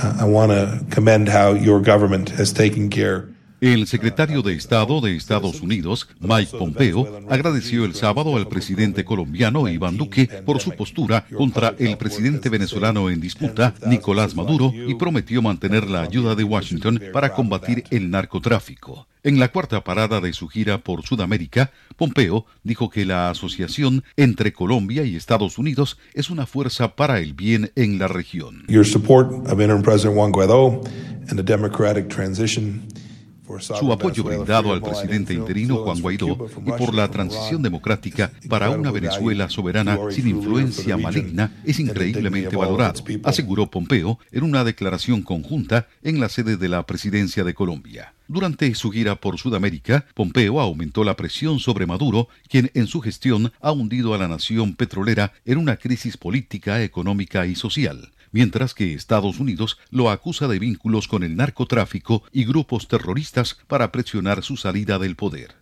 I want to commend how your government has taken care. El secretario de Estado de Estados Unidos, Mike Pompeo, agradeció el sábado al presidente colombiano Iván Duque por su postura contra el presidente venezolano en disputa, Nicolás Maduro, y prometió mantener la ayuda de Washington para combatir el narcotráfico. En la cuarta parada de su gira por Sudamérica, Pompeo dijo que la asociación entre Colombia y Estados Unidos es una fuerza para el bien en la región. Your support of Interim President Juan Guaidó and the democratic transition. Su apoyo brindado al presidente interino Juan Guaidó y por la transición democrática para una Venezuela soberana sin influencia maligna es increíblemente valorado, aseguró Pompeo en una declaración conjunta en la sede de la presidencia de Colombia. Durante su gira por Sudamérica, Pompeo aumentó la presión sobre Maduro, quien en su gestión ha hundido a la nación petrolera en una crisis política, económica y social, mientras que Estados Unidos lo acusa de vínculos con el narcotráfico y grupos terroristas para presionar su salida del poder.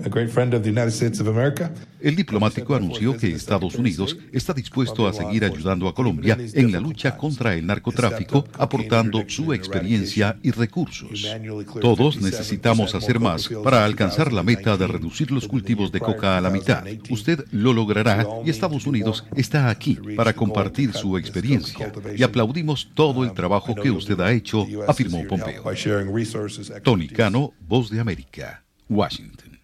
El diplomático anunció que Estados Unidos está dispuesto a seguir ayudando a Colombia en la lucha contra el narcotráfico, aportando su experiencia y recursos. Todos necesitamos hacer más para alcanzar la meta de reducir los cultivos de coca a la mitad. Usted lo logrará y Estados Unidos está aquí para compartir su experiencia. Y aplaudimos todo el trabajo que usted ha hecho, afirmó Pompeo. Tony Cano, Voz de América, Washington.